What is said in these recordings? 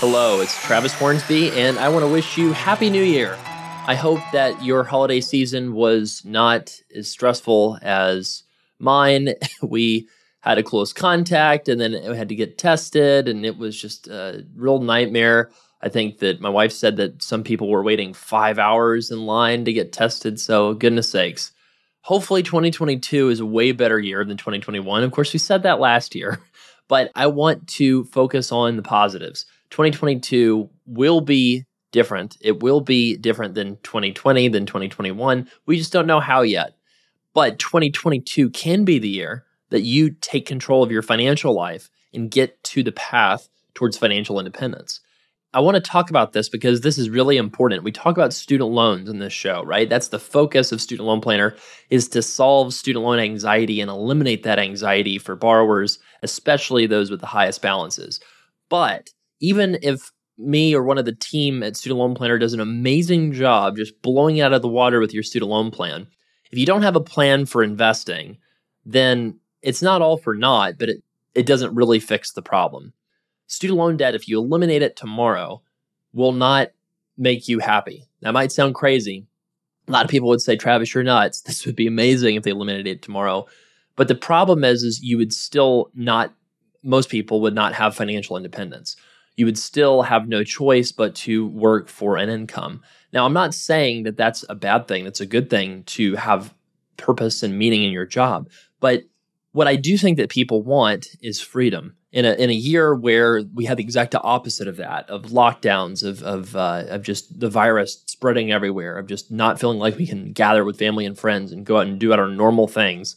Hello, it's Travis Hornsby, and I want to wish you Happy New Year. I hope that your holiday season was not as stressful as mine. We had a close contact, and then we had to get tested, and it was just a real nightmare. I think that my wife said that some people were waiting 5 hours in line to get tested, so goodness sakes. Hopefully 2022 is a way better year than 2021. Of course, we said that last year, but I want to focus on the positives. 2022 will be different. It will be different than 2020, than 2021. We just don't know how yet. But 2022 can be the year that you take control of your financial life and get to the path towards financial independence. I want to talk about this because this is really important. We talk about student loans in this show, right? That's the focus of Student Loan Planner, is to solve student loan anxiety and eliminate that anxiety for borrowers, especially those with the highest balances. But even if me or one of the team at Student Loan Planner does an amazing job just blowing it out of the water with your student loan plan, if you don't have a plan for investing, then it's not all for naught, but it doesn't really fix the problem. Student loan debt, if you eliminate it tomorrow, will not make you happy. That might sound crazy. A lot of people would say, Travis, you're nuts. This would be amazing if they eliminated it tomorrow. But the problem is you would still not, most people would not have financial independence. You would still have no choice but to work for an income. Now, I'm not saying that that's a bad thing. That's a good thing to have purpose and meaning in your job. But what I do think that people want is freedom. In a year where we had the exact opposite of that, of lockdowns, of just the virus spreading everywhere, of just not feeling like we can gather with family and friends and go out and do our normal things,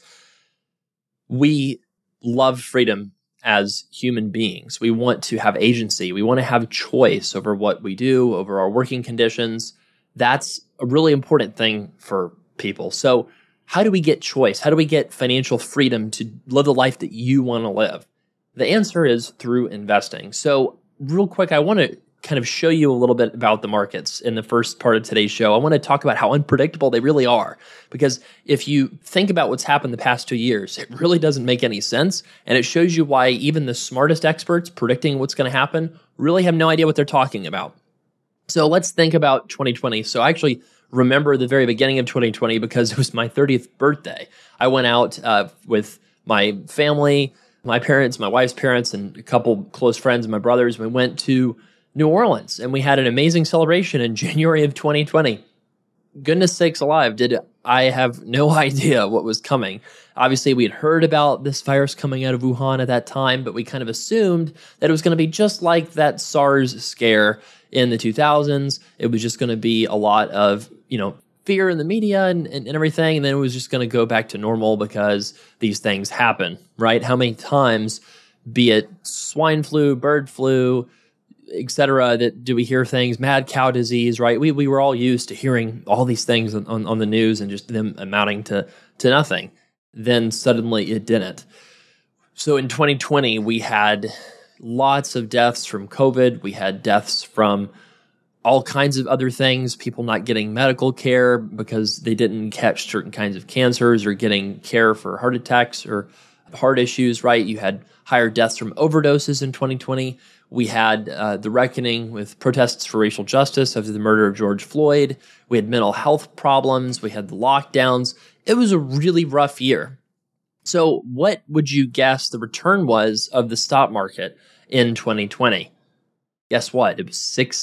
we love freedom as human beings. We want to have agency. We want to have choice over what we do, over our working conditions. That's a really important thing for people. So how do we get choice? How do we get financial freedom to live the life that you want to live? The answer is through investing. So real quick, I want to kind of show you a little bit about the markets in the first part of today's show. I want to talk about how unpredictable they really are. Because if you think about what's happened the past 2 years, it really doesn't make any sense. And it shows you why even the smartest experts predicting what's going to happen really have no idea what they're talking about. So let's think about 2020. So I actually remember the very beginning of 2020 because it was my 30th birthday. I went out with my family, my parents, my wife's parents, and a couple close friends and my brothers. We went to New Orleans and we had an amazing celebration in January of 2020. Goodness sakes alive, did I have no idea what was coming. Obviously, we had heard about this virus coming out of Wuhan at that time, but we kind of assumed that it was going to be just like that SARS scare in the 2000s. It was just going to be a lot of, fear in the media and everything, and then it was just going to go back to normal because these things happen, right? How many times, be it swine flu, bird flu, etc., that do we hear things, mad cow disease, right? We were all used to hearing all these things on the news and just them amounting to nothing. Then suddenly it didn't. So in 2020, we had lots of deaths from COVID. We had deaths from all kinds of other things, people not getting medical care because they didn't catch certain kinds of cancers or getting care for heart attacks or heart issues, right? You had higher deaths from overdoses in 2020. We had the reckoning with protests for racial justice after the murder of George Floyd. We had mental health problems. We had the lockdowns. It was a really rough year. So what would you guess the return was of the stock market in 2020? Guess what? It was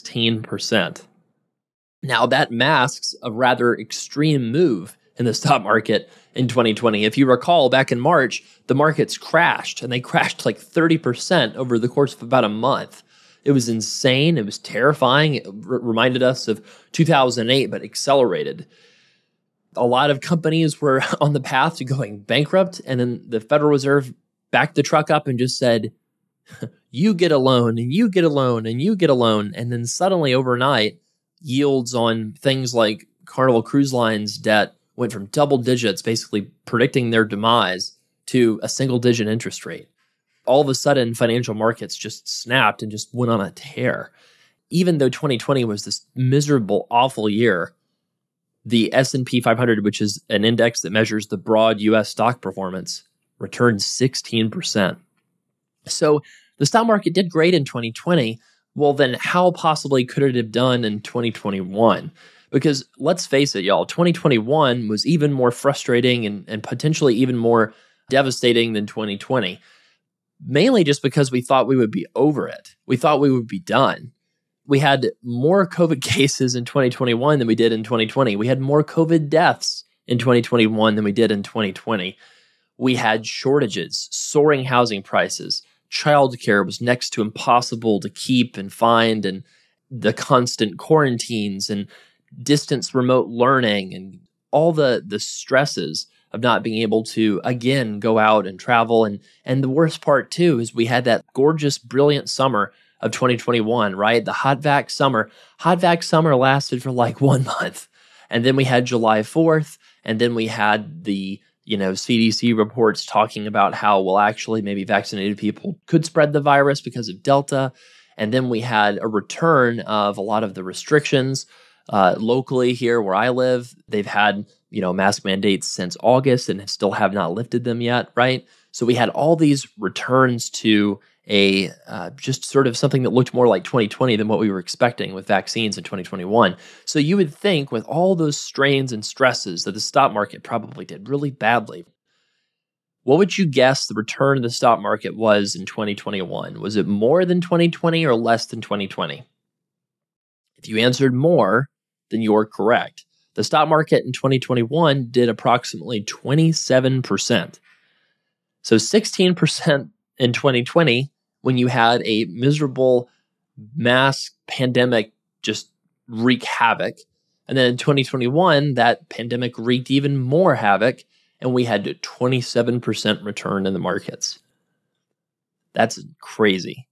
16%. Now, that masks a rather extreme move in the stock market in 2020. If you recall, back in March, the markets crashed, and they crashed like 30% over the course of about a month. It was insane. It was terrifying. It reminded us of 2008, but accelerated. A lot of companies were on the path to going bankrupt, and then the Federal Reserve backed the truck up and just said, you get a loan, and you get a loan, and you get a loan. And then suddenly overnight, yields on things like Carnival Cruise Line's debt went from double digits, basically predicting their demise, to a single digit interest rate. All of a sudden, financial markets just snapped and just went on a tear. Even though 2020 was this miserable, awful year, the S&P 500, which is an index that measures the broad U.S. stock performance, returned 16%. So the stock market did great in 2020, Well, then how possibly could it have done in 2021? Because let's face it, y'all, 2021 was even more frustrating and potentially even more devastating than 2020. Mainly just because we thought we would be over it. We thought we would be done. We had more COVID cases in 2021 than we did in 2020. We had more COVID deaths in 2021 than we did in 2020. We had shortages, soaring housing prices. Childcare was next to impossible to keep and find, and the constant quarantines and distance remote learning and all the stresses of not being able to, again, go out and travel. And the worst part, too, is we had that gorgeous, brilliant summer of 2021, right? The hot vac summer. Hot vac summer lasted for like 1 month. And then we had July 4th, and then we had the CDC reports talking about how, well, actually, maybe vaccinated people could spread the virus because of Delta. And then we had a return of a lot of the restrictions locally here where I live. They've had, mask mandates since August and still have not lifted them yet, right? So we had all these returns to a just sort of something that looked more like 2020 than what we were expecting with vaccines in 2021. So you would think with all those strains and stresses that the stock market probably did really badly. What would you guess the return of the stock market was in 2021? Was it more than 2020 or less than 2020? If you answered more, then you're correct. The stock market in 2021 did approximately 27%. So 16% in 2020, when you had a miserable mass pandemic just wreak havoc. And then in 2021, that pandemic wreaked even more havoc, and we had a 27% return in the markets. That's crazy.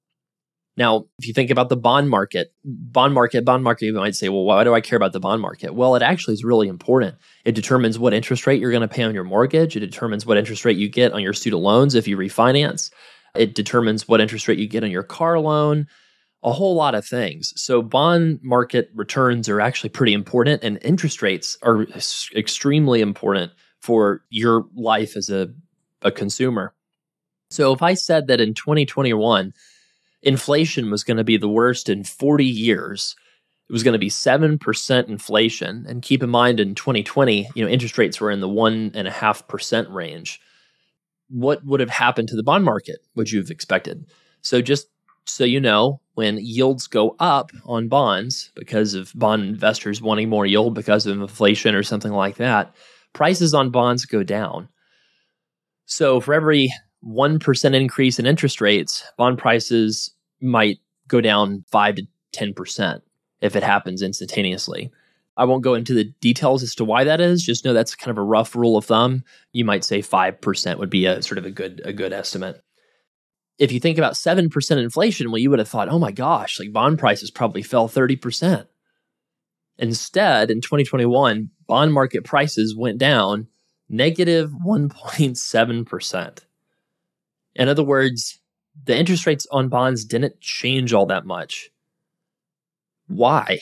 Now, if you think about the bond market, you might say, well, why do I care about the bond market? Well, it actually is really important. It determines what interest rate you're going to pay on your mortgage. It determines what interest rate you get on your student loans if you refinance. It determines what interest rate you get on your car loan, a whole lot of things. So bond market returns are actually pretty important, and interest rates are extremely important for your life as a consumer. So if I said that in 2021, inflation was going to be the worst in 40 years. It was going to be 7% inflation. And keep in mind, in 2020, interest rates were in the 1.5% range. What would have happened to the bond market, would you have expected? So just so you know, when yields go up on bonds because of bond investors wanting more yield because of inflation or something like that, prices on bonds go down. So for every 1% increase in interest rates, bond prices might go down 5 to 10% if it happens instantaneously. I won't go into the details as to why that is. Just know that's kind of a rough rule of thumb. You might say 5% would be a sort of a good estimate. If you think about 7% inflation, well, you would have thought, oh my gosh, like bond prices probably fell 30%. Instead, in 2021, bond market prices went down negative 1.7%. In other words, the interest rates on bonds didn't change all that much. Why?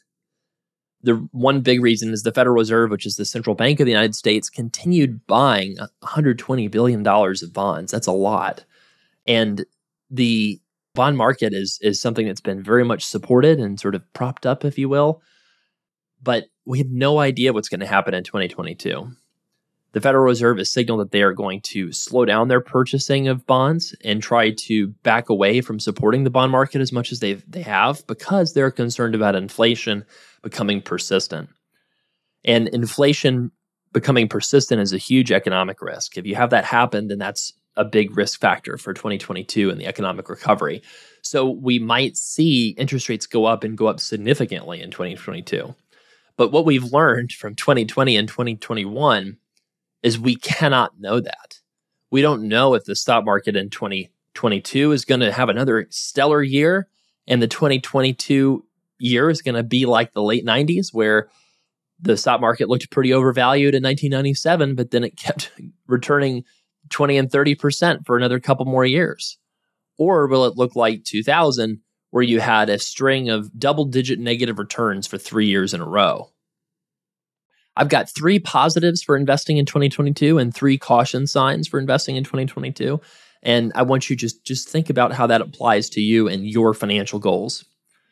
The one big reason is the Federal Reserve, which is the central bank of the United States, continued buying $120 billion of bonds. That's a lot. And the bond market is something that's been very much supported and sort of propped up, if you will. But we have no idea what's going to happen in 2022. The Federal Reserve has signaled that they are going to slow down their purchasing of bonds and try to back away from supporting the bond market as much as they have, because they're concerned about inflation becoming persistent. And inflation becoming persistent is a huge economic risk. If you have that happen, then that's a big risk factor for 2022 and the economic recovery. So we might see interest rates go up and go up significantly in 2022. But what we've learned from 2020 and 2021 is we cannot know that. We don't know if the stock market in 2022 is going to have another stellar year, and the 2022 year is going to be like the late 90s, where the stock market looked pretty overvalued in 1997, but then it kept returning 20 and 30% for another couple more years. Or will it look like 2000, where you had a string of double-digit negative returns for 3 years in a row? I've got 3 positives for investing in 2022 and 3 caution signs for investing in 2022. And I want you to just think about how that applies to you and your financial goals.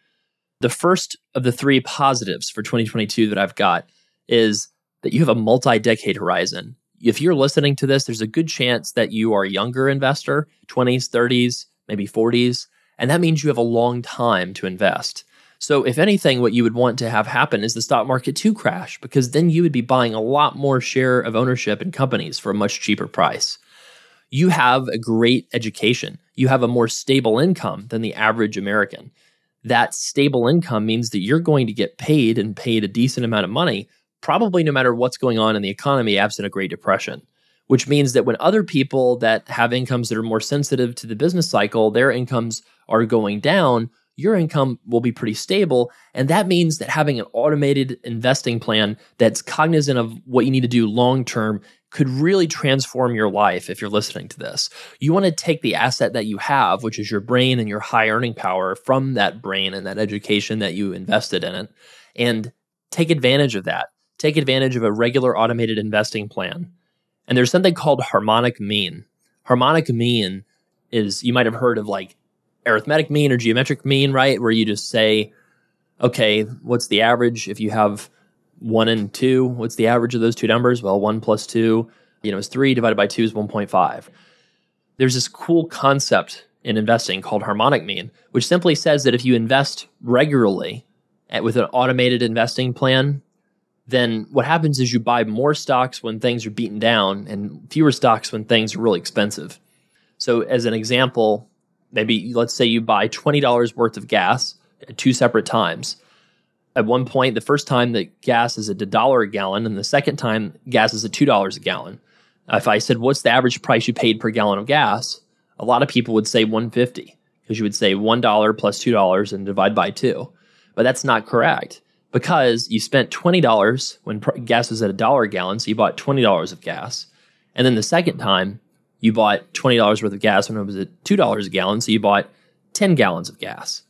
The first of the three positives for 2022 that I've got is that you have a multi-decade horizon. If you're listening to this, there's a good chance that you are a younger investor, 20s, 30s, maybe 40s, and that means you have a long time to invest. So if anything, what you would want to have happen is the stock market to crash, because then you would be buying a lot more share of ownership in companies for a much cheaper price. You have a great education. You have a more stable income than the average American. That stable income means that you're going to get paid and paid a decent amount of money, probably no matter what's going on in the economy absent a Great Depression, which means that when other people that have incomes that are more sensitive to the business cycle, their incomes are going down, your income will be pretty stable. And that means that having an automated investing plan that's cognizant of what you need to do long-term could really transform your life if you're listening to this. You want to take the asset that you have, which is your brain and your high earning power, from that brain and that education that you invested in it, and take advantage of that. Take advantage of a regular automated investing plan. And there's something called harmonic mean. Harmonic mean is, you might have heard of like arithmetic mean or geometric mean, right? Where you just say, okay, what's the average if you have 1 and 2? What's the average of those two numbers? Well, 1 plus 2, is 3 divided by 2 is 1.5. There's this cool concept in investing called harmonic mean, which simply says that if you invest regularly with an automated investing plan, then what happens is you buy more stocks when things are beaten down and fewer stocks when things are really expensive. So as an example, maybe let's say you buy $20 worth of gas at two separate times. At one point, the first time that gas is at $1 a gallon, and the second time gas is at $2 a gallon. If I said, what's the average price you paid per gallon of gas? A lot of people would say $1.50, because you would say $1 plus $2 and divide by 2. But that's not correct, because you spent $20 when gas was at $1 a gallon, so you bought $20 of gas. And then the second time, you bought $20 worth of gas when it was at $2 a gallon, so you bought 10 gallons of gas,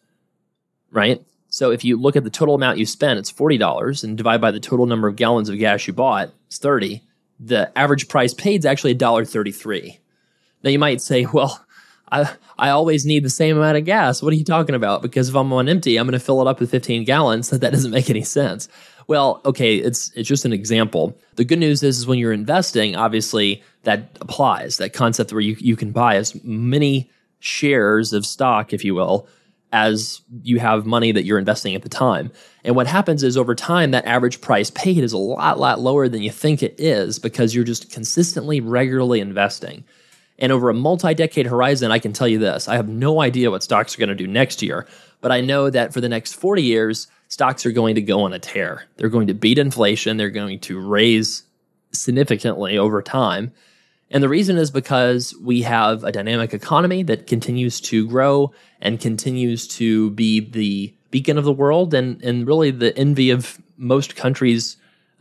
right? So if you look at the total amount you spent, it's $40, and divide by the total number of gallons of gas you bought, it's 30. The average price paid is actually $1.33. Now you might say, well, I always need the same amount of gas. What are you talking about? Because if I'm on empty, I'm going to fill it up with 15 gallons. So that doesn't make any sense. Well, okay, it's just an example. The good news is when you're investing, obviously that applies, that concept where you can buy as many shares of stock, if you will, as you have money that you're investing at the time. And what happens is over time, that average price paid is a lot lower than you think it is, because you're just consistently, regularly investing. And over a multi-decade horizon, I can tell you this. I have no idea what stocks are going to do next year, but I know that for the next 40 years, stocks are going to go on a tear. They're going to beat inflation. They're going to raise significantly over time. And the reason is because we have a dynamic economy that continues to grow and continues to be the beacon of the world and really the envy of most countries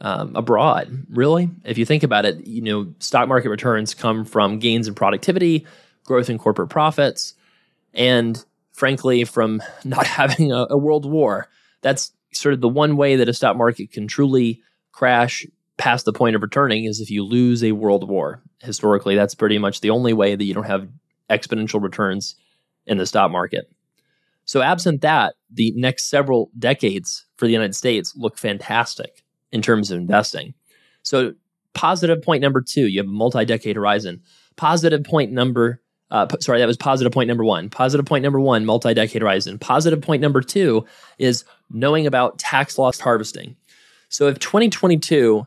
abroad. Really, if you think about it, stock market returns come from gains in productivity, growth in corporate profits, and frankly, from not having a world war. That's sort of the one way that a stock market can truly crash past the point of returning, is if you lose a world war. Historically, that's pretty much the only way that you don't have exponential returns in the stock market. So absent that, the next several decades for the United States look fantastic in terms of investing. So positive point number 2, you have a multi-decade horizon. Positive point number, that was positive point number 1. Positive point number 1, multi-decade horizon. Positive point number 2 is knowing about tax loss harvesting. So if 2022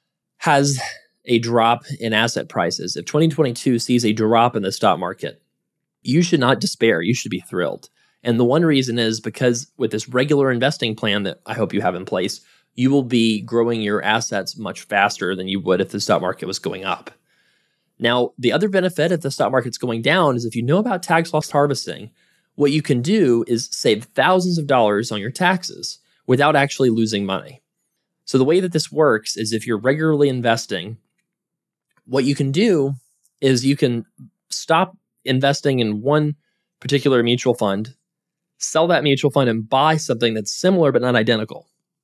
has a drop in asset prices, if 2022 sees a drop in the stock market, you should not despair. You should be thrilled. And the one reason is because with this regular investing plan that I hope you have in place, you will be growing your assets much faster than you would if the stock market was going up. Now, the other benefit if the stock market's going down is if you know about tax loss harvesting, what you can do is save thousands of dollars on your taxes without actually losing money. So the way that this works is if you're regularly investing, what you can do is you can stop investing in one particular mutual fund, sell that mutual fund, and buy something that's similar but not identical.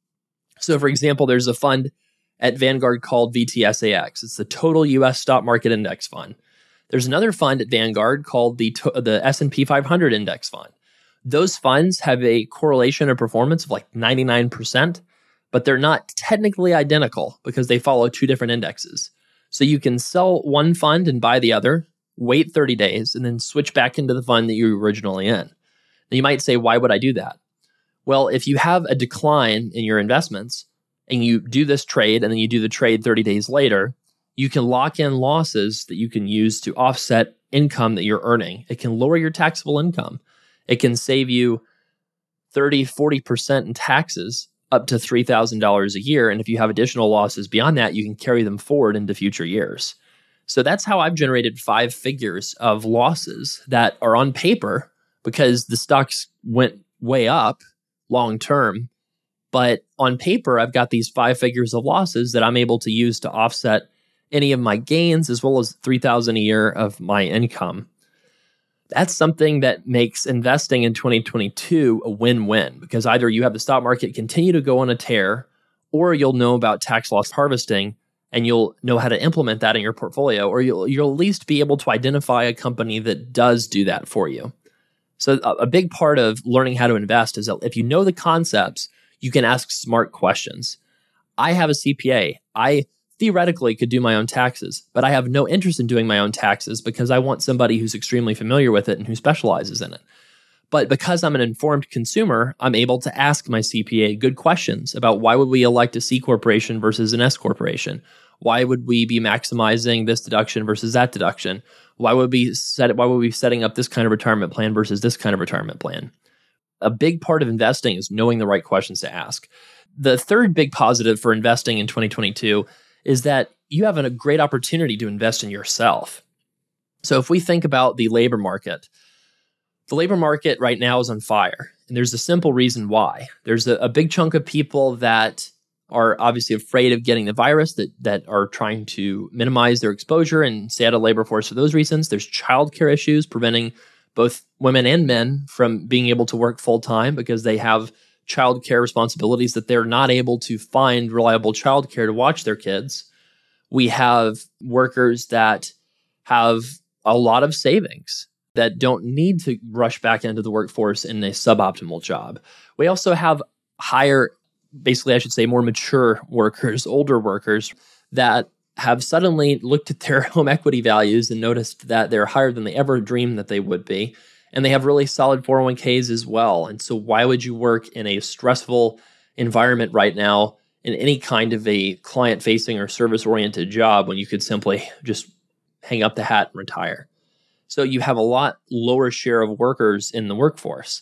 So for example, there's a fund at Vanguard called VTSAX. It's the total US stock market index fund. There's another fund at Vanguard called the S&P 500 Index Fund. Those funds have a correlation of performance of like 99%, but they're not technically identical because they follow two different indexes. So you can sell one fund and buy the other, wait 30 days, and then switch back into the fund that you were originally in. Now you might say, why would I do that? Well, if you have a decline in your investments and you do this trade and then you do the trade 30 days later, you can lock in losses that you can use to offset income that you're earning. It can lower your taxable income. It can save you 30, 40% in taxes up to $3,000 a year. And if you have additional losses beyond that, you can carry them forward into future years. So that's how I've generated 5 figures of losses that are on paper because the stocks went way up long term. But on paper, I've got these 5 figures of losses that I'm able to use to offset any of my gains as well as $3,000 a year of my income. That's something that makes investing in 2022 a win-win because either you have the stock market continue to go on a tear or you'll know about tax loss harvesting and you'll know how to implement that in your portfolio, or you'll at least be able to identify a company that does do that for you. So a big part of learning how to invest is that if you know the concepts, you can ask smart questions. I have a CPA. I theoretically could do my own taxes, but I have no interest in doing my own taxes because I want somebody who's extremely familiar with it and who specializes in it. But because I'm an informed consumer, I'm able to ask my CPA good questions about why would we elect a C corporation versus an S corporation? Why would we be maximizing this deduction versus that deduction? Why would we be setting up this kind of retirement plan versus this kind of retirement plan? A big part of investing is knowing the right questions to ask. The third big positive for investing in 2022 is that you have a great opportunity to invest in yourself. So if we think about the labor market right now is on fire. And there's a simple reason why. There's a big chunk of people that are obviously afraid of getting the virus that are trying to minimize their exposure and stay out of labor force for those reasons. There's childcare issues preventing both women and men from being able to work full time because they have childcare responsibilities that they're not able to find reliable childcare to watch their kids. We have workers that have a lot of savings that don't need to rush back into the workforce in a suboptimal job. We also have more mature workers, older workers that have suddenly looked at their home equity values and noticed that they're higher than they ever dreamed that they would be. And they have really solid 401ks as well. And so why would you work in a stressful environment right now in any kind of a client-facing or service-oriented job when you could simply just hang up the hat and retire? So you have a lot lower share of workers in the workforce.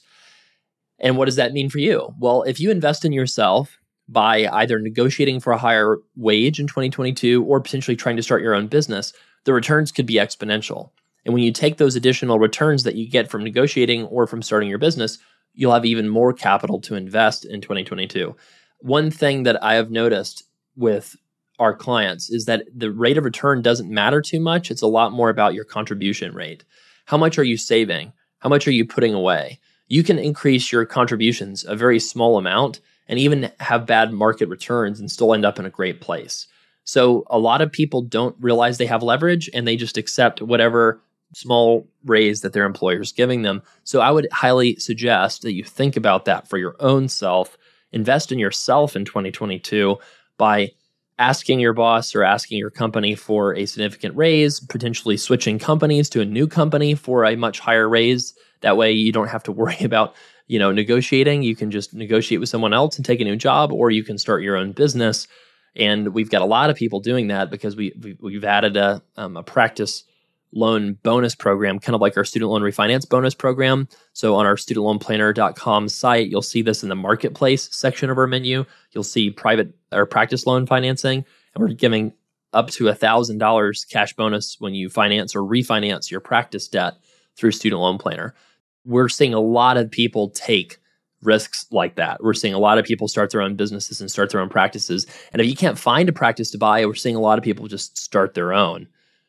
And what does that mean for you? Well, if you invest in yourself by either negotiating for a higher wage in 2022 or potentially trying to start your own business, the returns could be exponential. And when you take those additional returns that you get from negotiating or from starting your business, you'll have even more capital to invest in 2022. One thing that I have noticed with our clients is that the rate of return doesn't matter too much. It's a lot more about your contribution rate. How much are you saving? How much are you putting away? You can increase your contributions a very small amount and even have bad market returns and still end up in a great place. So a lot of people don't realize they have leverage and they just accept whatever small raise that their employer is giving them. So I would highly suggest that you think about that for your own self. Invest in yourself in 2022 by asking your boss or asking your company for a significant raise, potentially switching companies to a new company for a much higher raise. That way you don't have to worry about, negotiating. You can just negotiate with someone else and take a new job, or you can start your own business. And we've got a lot of people doing that because we've added a practice loan bonus program, kind of like our student loan refinance bonus program. So on our studentloanplanner.com site, you'll see this in the marketplace section of our menu. You'll see private or practice loan financing, and we're giving up to $1,000 cash bonus when you finance or refinance your practice debt through Student Loan Planner. We're seeing a lot of people take risks like that. We're seeing a lot of people start their own businesses and start their own practices. And if you can't find a practice to buy, we're seeing a lot of people just start their own.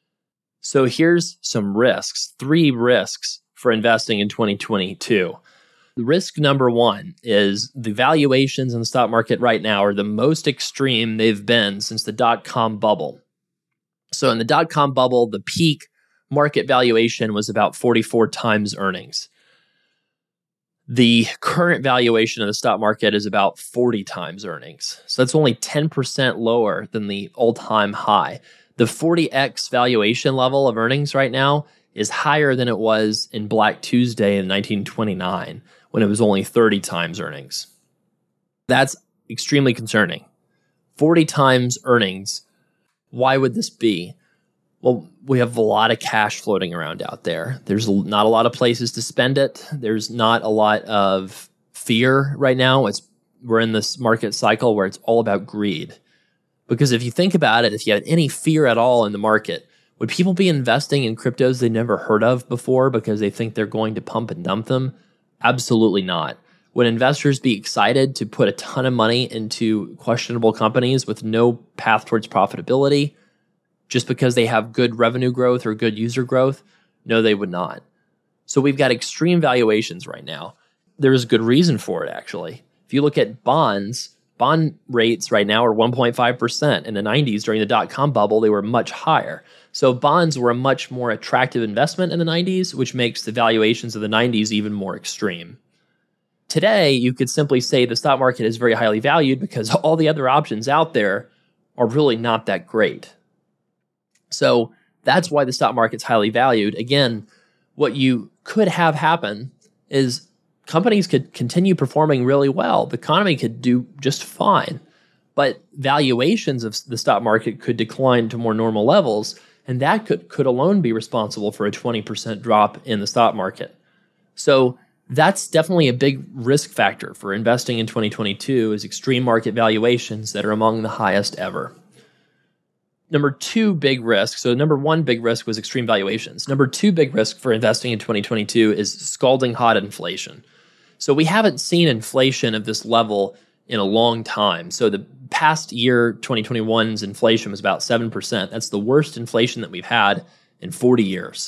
So here's some risks, 3 risks for investing in 2022. Risk number 1 is the valuations in the stock market right now are the most extreme they've been since the dot-com bubble. So in the dot-com bubble, the peak market valuation was about 44 times earnings. The current valuation of the stock market is about 40 times earnings. So that's only 10% lower than the all-time high. The 40x valuation level of earnings right now is higher than it was in Black Tuesday in 1929, when it was only 30 times earnings. That's extremely concerning. 40 times earnings. Why would this be? Well, we have a lot of cash floating around out there. There's not a lot of places to spend it. There's not a lot of fear right now. We're in this market cycle where it's all about greed. Because if you think about it, if you had any fear at all in the market, would people be investing in cryptos they never heard of before because they think they're going to pump and dump them? Absolutely not. Would investors be excited to put a ton of money into questionable companies with no path towards profitability just because they have good revenue growth or good user growth? No, they would not. So we've got extreme valuations right now. There's good reason for it, actually. If you look at bonds, bond rates right now are 1.5%. In the 90s, during the dot-com bubble, they were much higher. So bonds were a much more attractive investment in the 90s, which makes the valuations of the 90s even more extreme. Today, you could simply say the stock market is very highly valued because all the other options out there are really not that great. So that's why the stock market's highly valued. Again, what you could have happen is companies could continue performing really well. The economy could do just fine, but valuations of the stock market could decline to more normal levels, and that could alone be responsible for a 20% drop in the stock market. So that's definitely a big risk factor for investing in 2022 is extreme market valuations that are among the highest ever. Number two big risk. So number one big risk was extreme valuations. Number two big risk for investing in 2022 is scalding hot inflation. So we haven't seen inflation of this level in a long time. So the past year, 2021's inflation was about 7%. That's the worst inflation that we've had in 40 years.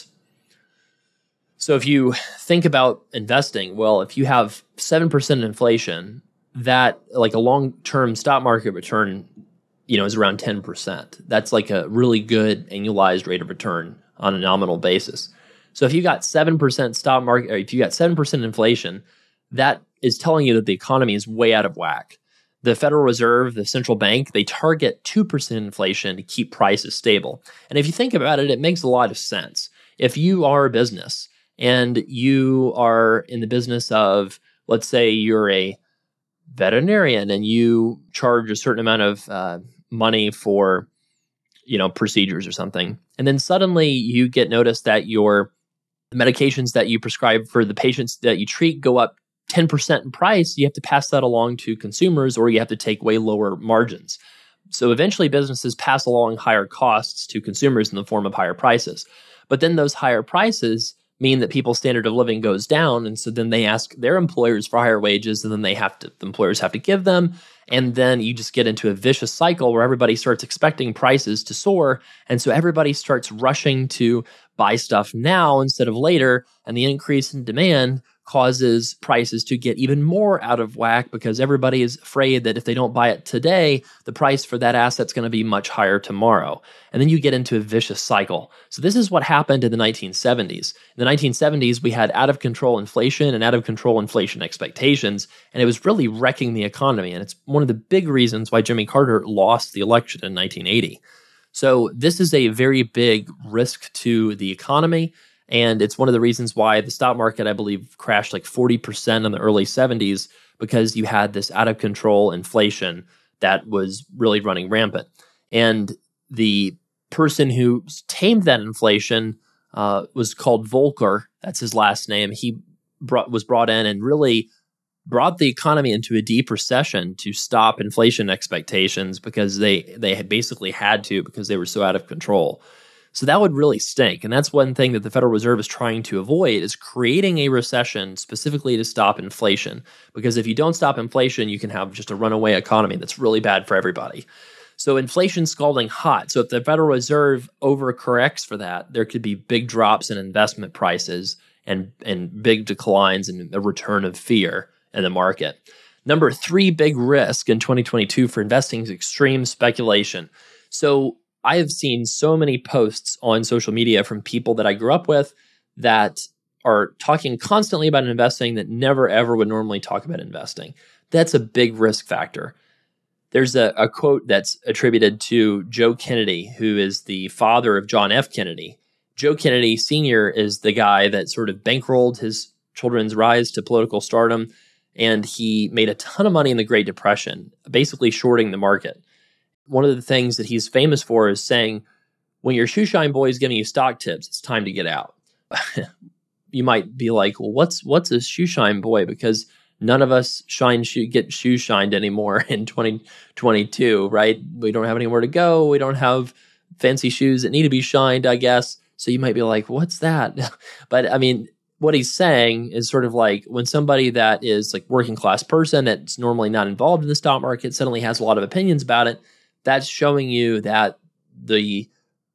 So if you think about investing, well, if you have 7% inflation, that like a long-term stock market return, is around 10%. That's like a really good annualized rate of return on a nominal basis. So if you got 7% stock market, or if you got 7% inflation, that is telling you that the economy is way out of whack. The Federal Reserve, the central bank, they target 2% inflation to keep prices stable. And if you think about it, it makes a lot of sense. If you are a business and you are in the business of, let's say you're a veterinarian and you charge a certain amount of money for, procedures or something, and then suddenly you get notice that your medications that you prescribe for the patients that you treat go up 10% in price, you have to pass that along to consumers or you have to take way lower margins. So eventually businesses pass along higher costs to consumers in the form of higher prices. But then those higher prices mean that people's standard of living goes down. And so then they ask their employers for higher wages and then the employers have to give them. And then you just get into a vicious cycle where everybody starts expecting prices to soar. And so everybody starts rushing to buy stuff now instead of later. And the increase in demand causes prices to get even more out of whack because everybody is afraid that if they don't buy it today, the price for that asset's going to be much higher tomorrow. And then you get into a vicious cycle. So this is what happened in the 1970s. In the 1970s, we had out of control inflation and out of control inflation expectations, and it was really wrecking the economy. And it's one of the big reasons why Jimmy Carter lost the election in 1980. So this is a very big risk to the economy. And it's one of the reasons why the stock market, I believe, crashed like 40% in the early 70s because you had this out of control inflation that was really running rampant. And the person who tamed that inflation was called Volcker. That's his last name. He was brought in and really brought the economy into a deep recession to stop inflation expectations because they had basically had to because they were so out of control. So that would really stink. And that's one thing that the Federal Reserve is trying to avoid is creating a recession specifically to stop inflation. Because if you don't stop inflation, you can have just a runaway economy that's really bad for everybody. So inflation's scalding hot. So if the Federal Reserve overcorrects for that, there could be big drops in investment prices and big declines in the return of fear in the market. Number three big risk in 2022 for investing is extreme speculation. So I have seen so many posts on social media from people that I grew up with that are talking constantly about investing that never ever would normally talk about investing. That's a big risk factor. There's a quote that's attributed to Joe Kennedy, who is the father of John F. Kennedy. Joe Kennedy Sr. is the guy that sort of bankrolled his children's rise to political stardom, and he made a ton of money in the Great Depression, basically shorting the market. One of the things that he's famous for is saying, when your shoeshine boy is giving you stock tips, it's time to get out. You might be like, well, what's a shoeshine boy? Because none of us get shoe shined anymore in 2022, right? We don't have anywhere to go. We don't have fancy shoes that need to be shined, I guess. So you might be like, what's that? But I mean, what he's saying is sort of like when somebody that is like working class person that's normally not involved in the stock market suddenly has a lot of opinions about it, that's showing you that the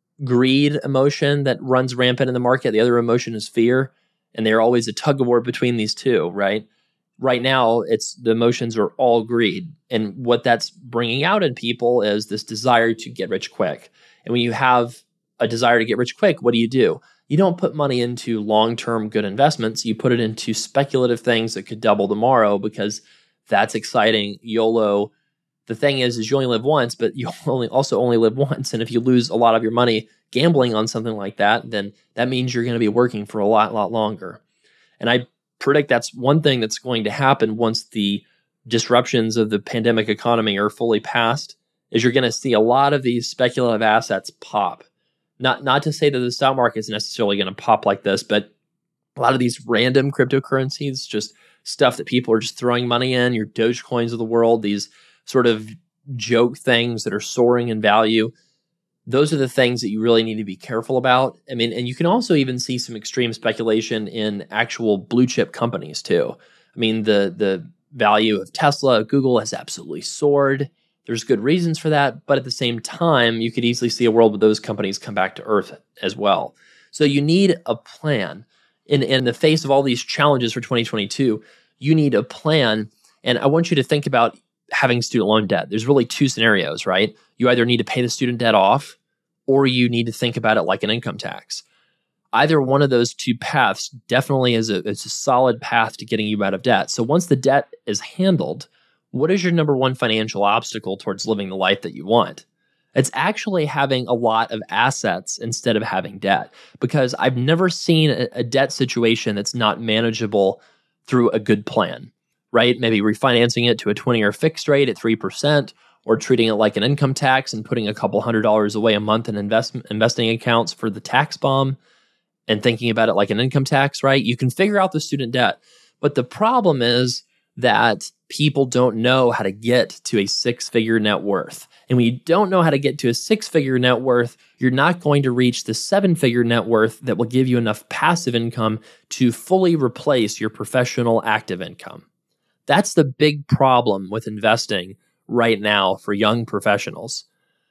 greed emotion that runs rampant in the market, the other emotion is fear, and they're always a tug of war between these two, right? Right now, it's the emotions are all greed. And what that's bringing out in people is this desire to get rich quick. And when you have a desire to get rich quick, what do? You don't put money into long-term good investments. You put it into speculative things that could double tomorrow because that's exciting. YOLO. The thing is you only live once, but you only live once. And if you lose a lot of your money gambling on something like that, then that means you're going to be working for a lot longer. And I predict that's one thing that's going to happen once the disruptions of the pandemic economy are fully past, is you're going to see a lot of these speculative assets pop. Not to say that the stock market is necessarily going to pop like this, but a lot of these random cryptocurrencies, just stuff that people are just throwing money in, your Dogecoins of the world, these sort of joke things that are soaring in value. Those are the things that you really need to be careful about. I mean, and you can also even see some extreme speculation in actual blue chip companies too. I mean, the value of Tesla, Google has absolutely soared. There's good reasons for that. But at the same time, you could easily see a world where those companies come back to earth as well. So you need a plan. In the face of all these challenges for 2022, you need a plan. And I want you to think about having student loan debt. There's really two scenarios, right? You either need to pay the student debt off, or you need to think about it like an income tax. Either one of those two paths definitely is a solid path to getting you out of debt. So once the debt is handled, what is your number one financial obstacle towards living the life that you want? It's actually having a lot of assets instead of having debt, because I've never seen a debt situation that's not manageable through a good plan, right? Maybe refinancing it to a 20-year fixed rate at 3%, or treating it like an income tax and putting a couple $100 away a month in investing accounts for the tax bomb and thinking about it like an income tax, right? You can figure out the student debt. But the problem is that people don't know how to get to a six-figure net worth. And when you don't know how to get to a six-figure net worth, you're not going to reach the seven-figure net worth that will give you enough passive income to fully replace your professional active income. That's the big problem with investing right now for young professionals.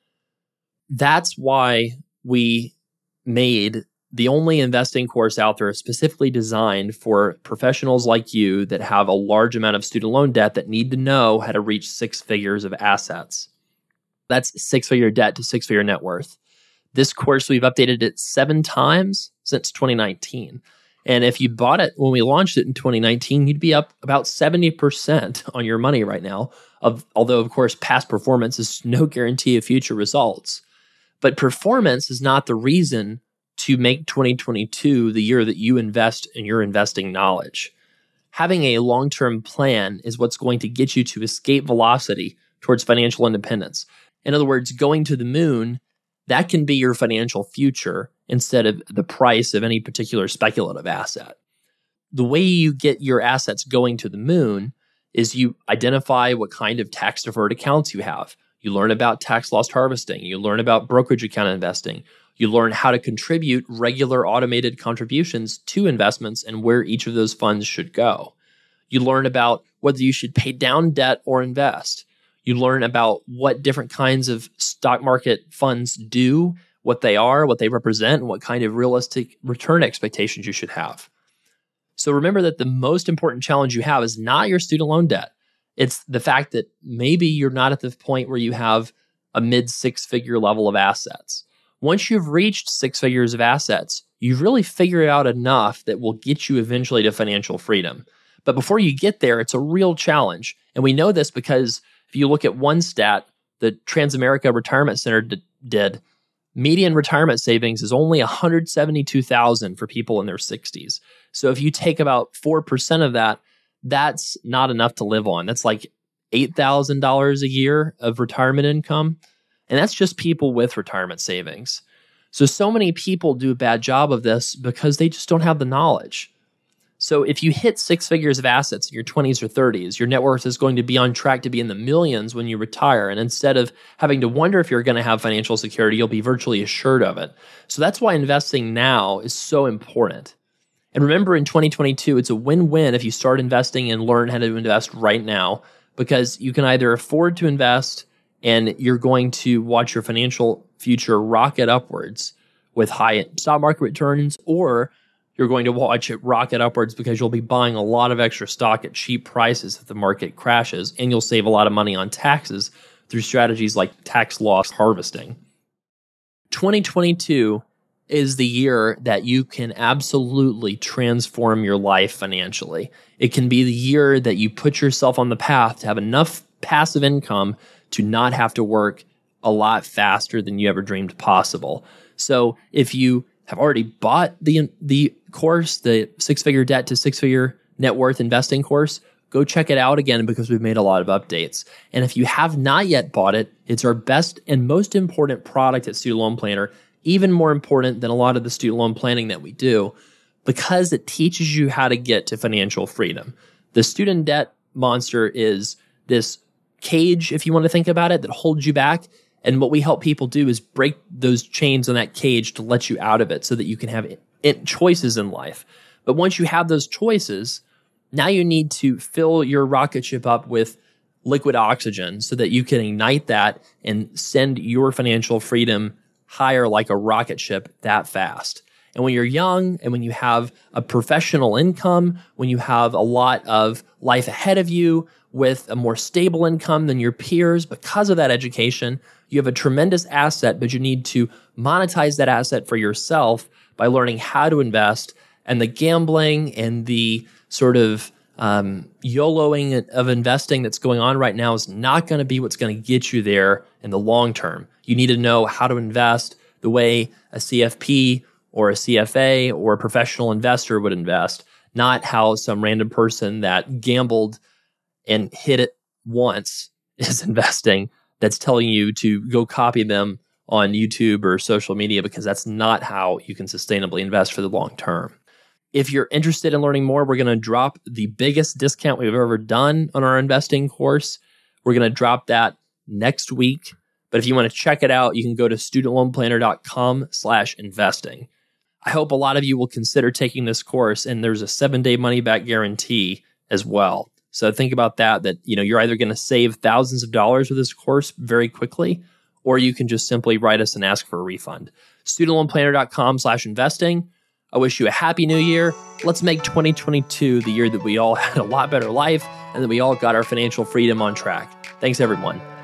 That's why we made the only investing course out there specifically designed for professionals like you that have a large amount of student loan debt that need to know how to reach six figures of assets. That's six-figure debt to six-figure net worth. This course, we've updated it 7 times since 2019. And if you bought it when we launched it in 2019, you'd be up about 70% on your money right now. Although, of course, past performance is no guarantee of future results. But performance is not the reason to make 2022 the year that you invest in your investing knowledge. Having a long-term plan is what's going to get you to escape velocity towards financial independence. In other words, going to the moon, that can be your financial future instead of the price of any particular speculative asset. The way you get your assets going to the moon is you identify what kind of tax-deferred accounts you have. You learn about tax loss harvesting. You learn about brokerage account investing. You learn how to contribute regular automated contributions to investments and where each of those funds should go. You learn about whether you should pay down debt or invest. You learn about what different kinds of stock market funds do, what they are, what they represent, and what kind of realistic return expectations you should have. So remember that the most important challenge you have is not your student loan debt. It's the fact that maybe you're not at the point where you have a mid six-figure level of assets. Once you've reached 6 figures of assets, you've really figured out enough that will get you eventually to financial freedom. But before you get there, it's a real challenge. And we know this because if you look at one stat, the Transamerica Retirement Center did, median retirement savings is only $172,000 for people in their 60s. So if you take about 4% of that, that's not enough to live on. That's like $8,000 a year of retirement income. And that's just people with retirement savings. So many people do a bad job of this because they just don't have the knowledge. So if you hit 6 figures of assets in your 20s or 30s, your net worth is going to be on track to be in the millions when you retire. And instead of having to wonder if you're going to have financial security, you'll be virtually assured of it. So that's why investing now is so important. And remember, in 2022, it's a win-win if you start investing and learn how to invest right now, because you can either afford to invest and you're going to watch your financial future rocket upwards with high stock market returns, or you're going to watch it rocket upwards because you'll be buying a lot of extra stock at cheap prices if the market crashes, and you'll save a lot of money on taxes through strategies like tax loss harvesting. 2022 is the year that you can absolutely transform your life financially. It can be the year that you put yourself on the path to have enough passive income to not have to work a lot faster than you ever dreamed possible. So if you have already bought the course, the 6-figure debt to 6-figure net worth investing course, go check it out again because we've made a lot of updates. And if you have not yet bought it, it's our best and most important product at Student Loan Planner, even more important than a lot of the student loan planning that we do, because it teaches you how to get to financial freedom. The student debt monster is this cage, if you want to think about it, that holds you back. And what we help people do is break those chains on that cage to let you out of it so that you can have choices in life. But once you have those choices, now you need to fill your rocket ship up with liquid oxygen so that you can ignite that and send your financial freedom higher like a rocket ship that fast. And when you're young and when you have a professional income, when you have a lot of life ahead of you with a more stable income than your peers because of that education, you have a tremendous asset, but you need to monetize that asset for yourself by learning how to invest. And the gambling and the sort of YOLOing of investing that's going on right now is not going to be what's going to get you there in the long term. You need to know how to invest the way a CFP or a CFA or a professional investor would invest, not how some random person that gambled and hit it once is investing that's telling you to go copy them on YouTube or social media, because that's not how you can sustainably invest for the long term. If you're interested in learning more, we're going to drop the biggest discount we've ever done on our investing course. We're going to drop that next week. But if you want to check it out, you can go to studentloanplanner.com/investing. I hope a lot of you will consider taking this course, and there's a 7-day money-back guarantee as well. So think about that you're either going to save thousands of dollars with this course very quickly, or you can just simply write us and ask for a refund. studentloanplanner.com/investing. I wish you a happy new year. Let's make 2022 the year that we all had a lot better life and that we all got our financial freedom on track. Thanks, everyone.